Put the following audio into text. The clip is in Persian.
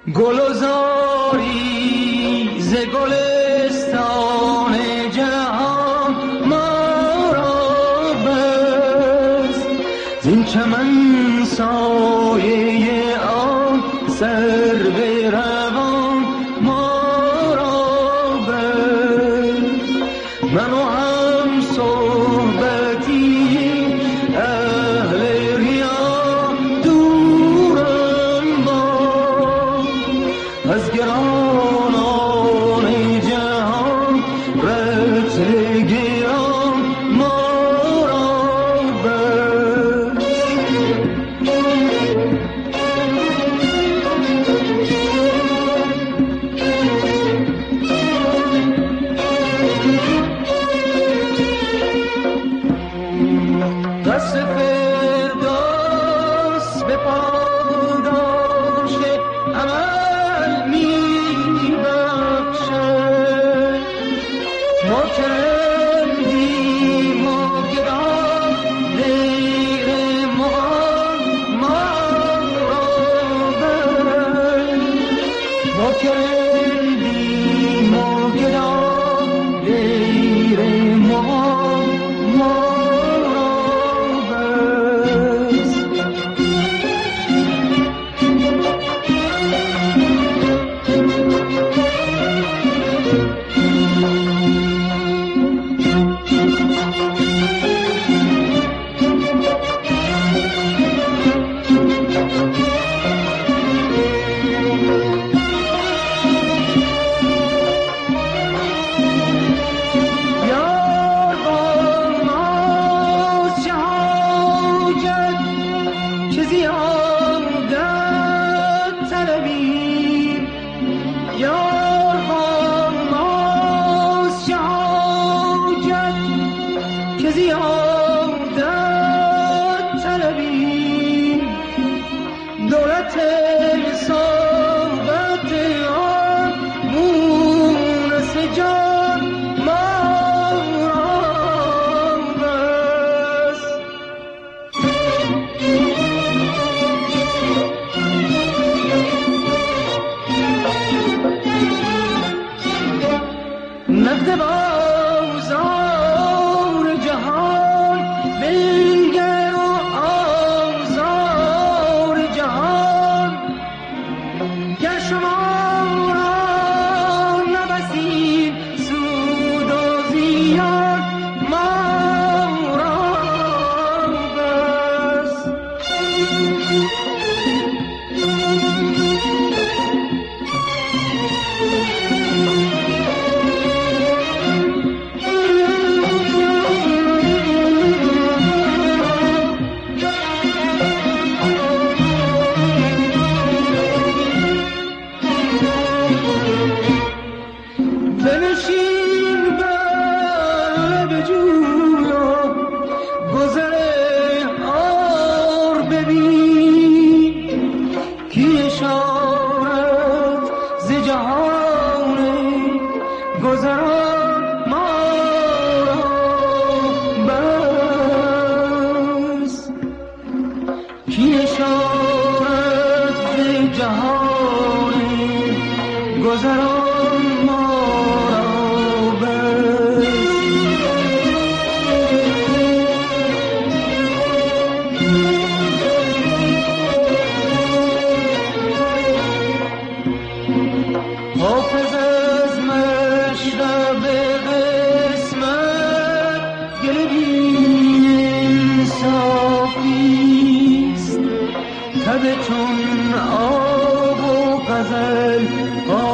گل و زاری ز گلستان جهان ما را بست، زین چمن سایه آن سرو روان ما را بست. من و هم صحبتی اهل ریا دورم با، از گرانان جهان رطل گران ما را بست. دست فردوس به پاداش عمل می بخشد، ما کردیم و گران دیر مغان ما را بست. ما کردیم و گران دیر مغان ما را بست. یار با ماست چه حاجت که زیادت طلبیم، یار با ماست چه حاجت که زیادت طلبیم، دولت صحبت آن مونس جان ما را بست. نقد بازار جهان بنگر و آزار جهان، گر شما را نبسید سود و زیان ما را بست. بنشین بر بجوی و گذر آر ببین، کی اشارت ز جهان گذران ما را بست. کی اشارت ز جهان گذران ما را بست. حافظ از مشرب قسمت گل بی انصافیست، تب چون آب و غزل